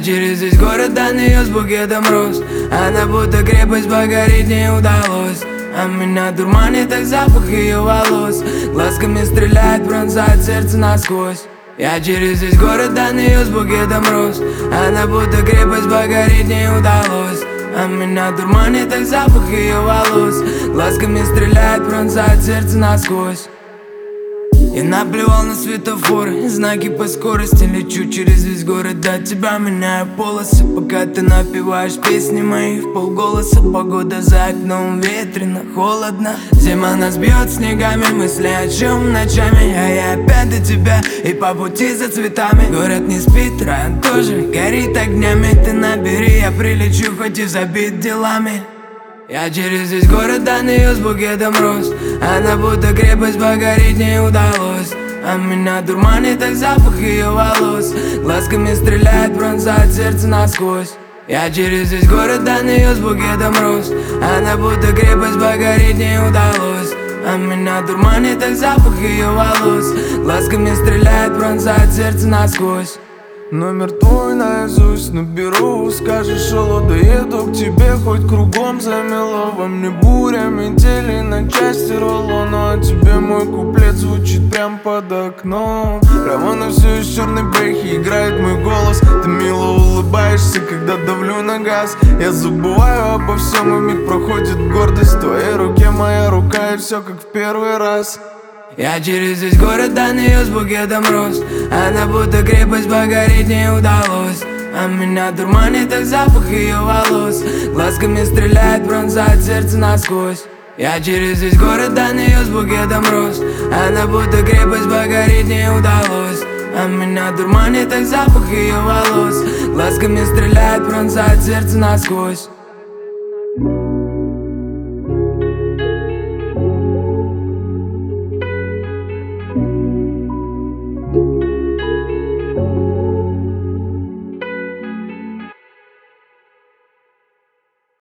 через весь город до нее с букетом роз. Она будто крепость, покорить не удалось. А меня дурманит так запах ее волос. Глазками стреляет, пронзает сердце насквозь. Я через весь город до нее с букетом роз. Она будто крепость, покорить не удалось. А меня дурманит так запах ее волос. Глазками стреляет, пронзает сердце насквозь. Я наплевал на светофоры, знаки по скорости. Лечу через весь город, до тебя меняю полосы. Пока ты напеваешь песни мои в полголоса. Погода за окном ветрено, холодно. Зима нас бьет снегами, мысли о чем ночами. А я опять до тебя и по пути за цветами. Город не спит, район тоже горит огнями. Ты набери, я прилечу, хоть и забит делами. Я через весь город до нее с букетом роз. Она будто крепость, покорить не удалось. А меня дурманит так запах ее волос. Глазками стреляет, пронзает сердце насквозь. Я через весь город до нее с букетом роз. Она будто крепость, покорить не удалось. А меня дурманит так запах ее волос. Глазками стреляет, пронзает сердце насквозь. Номер твой наизусть наберу. Скажешь, алло, доеду к тебе, хоть кругом замело. Во мне буря, метели на части рвало. Но а тебе мой куплет звучит прям под окном. Прямо на всю из черной бэхи играет мой голос. Ты мило улыбаешься, когда давлю на газ. Я забываю обо всем, и миг проходит гордость. В твоей руке моя рука, и все как в первый раз. Я через весь город до нее с букетом роз. Она будто крепость, покорить не удалось. А меня дурманит так запах ее волос. Глазками стреляет, пронзает сердце насквозь. Я через весь город до нее с букетом роз. Она будто крепость, покорить не удалось. А меня дурманит так запах ее волос. Глазками стреляет, пронзает сердце насквозь.